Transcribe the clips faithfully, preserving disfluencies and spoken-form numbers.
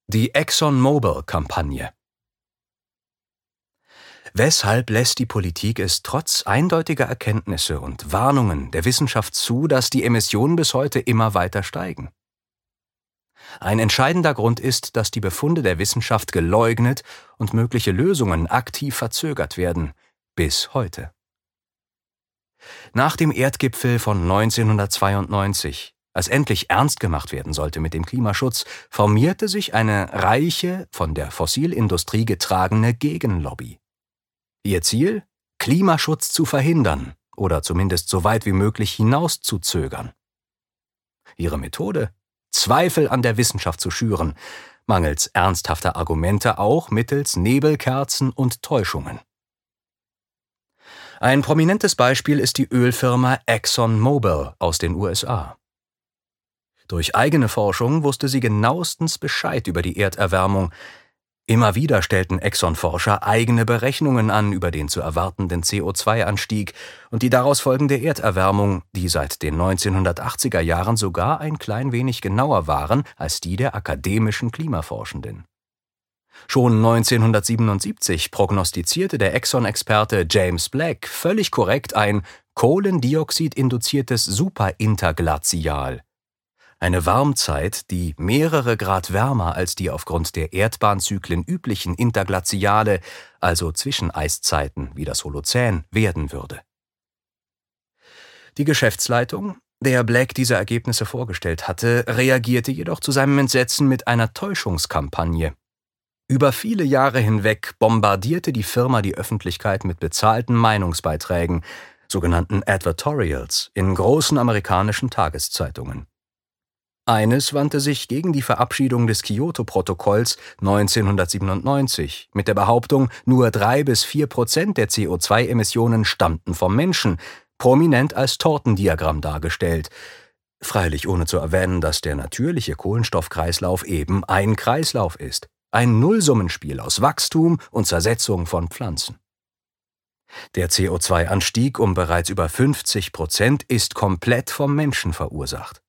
Die ExxonMobil-Kampagne. Weshalb lässt die Politik es trotz eindeutiger Erkenntnisse und Warnungen der Wissenschaft zu, dass die Emissionen bis heute immer weiter steigen? Ein entscheidender Grund ist, dass die Befunde der Wissenschaft geleugnet und mögliche Lösungen aktiv verzögert werden, bis heute. Nach dem Erdgipfel von neunzehnhundertzweiundneunzig, als endlich ernst gemacht werden sollte mit dem Klimaschutz, formierte sich eine reiche, von der Fossilindustrie getragene Gegenlobby. Ihr Ziel? Klimaschutz zu verhindern oder zumindest so weit wie möglich hinauszuzögern. Ihre Methode? Zweifel an der Wissenschaft zu schüren, mangels ernsthafter Argumente auch mittels Nebelkerzen und Täuschungen. Ein prominentes Beispiel ist die Ölfirma ExxonMobil aus den U S A. Durch eigene Forschung wusste sie genauestens Bescheid über die Erderwärmung. Immer wieder stellten Exxon-Forscher eigene Berechnungen an über den zu erwartenden C O zwei Anstieg und die daraus folgende Erderwärmung, die seit den neunzehnhundertachtziger Jahren sogar ein klein wenig genauer waren als die der akademischen Klimaforschenden. Schon neunzehnhundertsiebenundsiebzig prognostizierte der Exxon-Experte James Black völlig korrekt ein Kohlendioxid-induziertes Superinterglazial. Eine Warmzeit, die mehrere Grad wärmer als die aufgrund der Erdbahnzyklen üblichen Interglaziale, also Zwischeneiszeiten wie das Holozän, werden würde. Die Geschäftsleitung, der Black diese Ergebnisse vorgestellt hatte, reagierte jedoch zu seinem Entsetzen mit einer Täuschungskampagne. Über viele Jahre hinweg bombardierte die Firma die Öffentlichkeit mit bezahlten Meinungsbeiträgen, sogenannten Advertorials, in großen amerikanischen Tageszeitungen. Eines wandte sich gegen die Verabschiedung des Kyoto-Protokolls neunzehnhundertsiebenundneunzig mit der Behauptung, nur drei bis vier Prozent der C O zwei Emissionen stammten vom Menschen, prominent als Tortendiagramm dargestellt, freilich ohne zu erwähnen, dass der natürliche Kohlenstoffkreislauf eben ein Kreislauf ist, ein Nullsummenspiel aus Wachstum und Zersetzung von Pflanzen. Der C O zwei Anstieg um bereits über fünfzig Prozent ist komplett vom Menschen verursacht.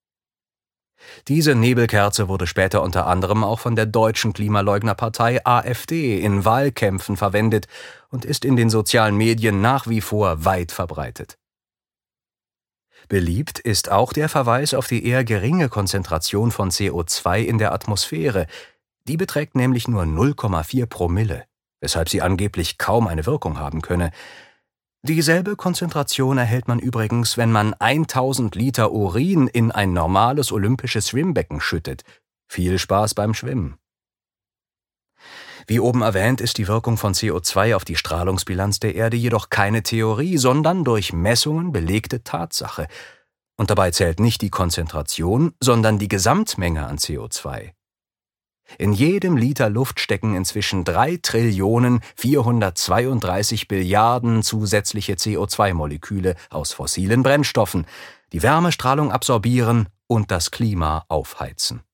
Diese Nebelkerze wurde später unter anderem auch von der deutschen Klimaleugnerpartei AfD in Wahlkämpfen verwendet und ist in den sozialen Medien nach wie vor weit verbreitet. Beliebt ist auch der Verweis auf die eher geringe Konzentration von C O zwei in der Atmosphäre. Die beträgt nämlich nur null Komma vier Promille, weshalb sie angeblich kaum eine Wirkung haben könne. Dieselbe Konzentration erhält man übrigens, wenn man tausend Liter Urin in ein normales olympisches Schwimmbecken schüttet. Viel Spaß beim Schwimmen. Wie oben erwähnt, ist die Wirkung von C O zwei auf die Strahlungsbilanz der Erde jedoch keine Theorie, sondern durch Messungen belegte Tatsache. Und dabei zählt nicht die Konzentration, sondern die Gesamtmenge an C O zwei. In jedem Liter Luft stecken inzwischen drei Trillionen vierhundertzweiunddreißig Billiarden zusätzliche C O zwei Moleküle aus fossilen Brennstoffen, die Wärmestrahlung absorbieren und das Klima aufheizen.